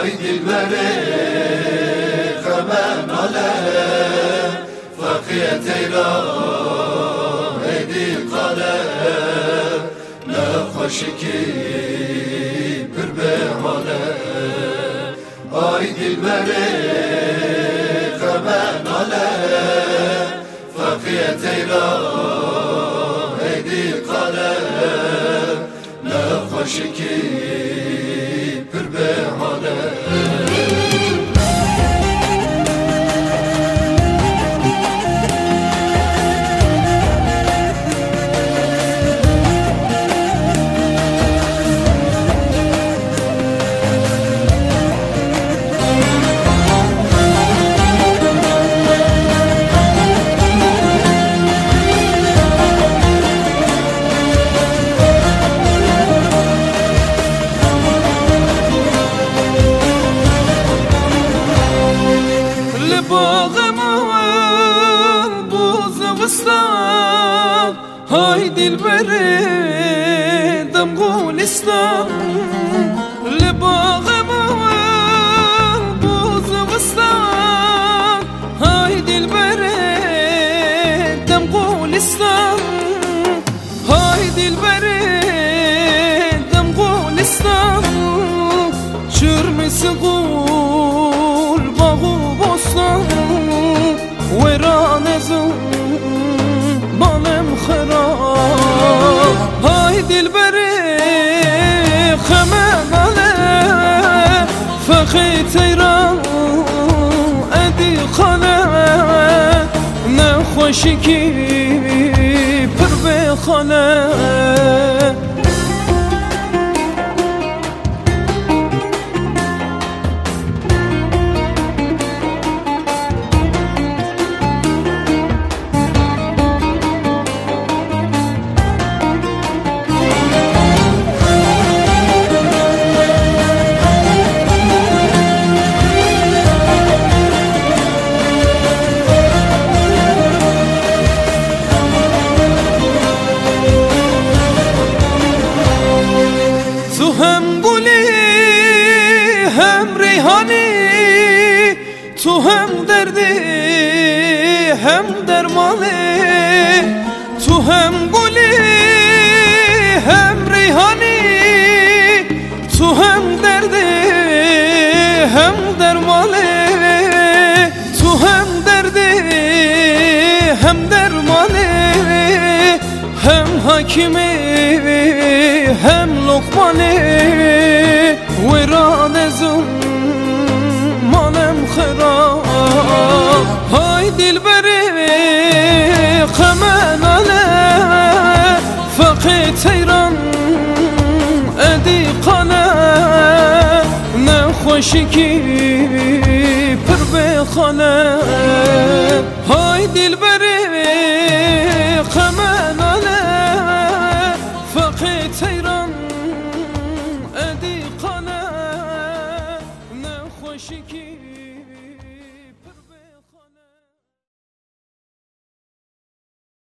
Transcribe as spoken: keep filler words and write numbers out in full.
آی دلبر غم ناله فقیت ایران ایدی قاله نخوشکی پر به حاله آی دلبر غم ناله فقیت ایران ایدی قاله نخوشکی پر به حاله باغمان بوزغستان های دلبر دم گلستان لباغمان بوزغستان های دلبر دم گلستان های دلبر دم گلستان چرم سقول باغو بستان ویران زون بالم خراب های دلبر خمناله فقیت ایران ادی خاله نخوشکی پر به خاله تو هم دردی هم درمانی تو هم گلی هم ریحانی تو هم دردی هم درمانی تو هم دردی هم درمانی هم حکیمی هم لقمانی ویران زون مالم خراب های دلبر خمناله فقیت ایران ادی قاله نخوشکی پر به خاله های دلبر خمناله فقیت ایران ادی قاله نخوشکی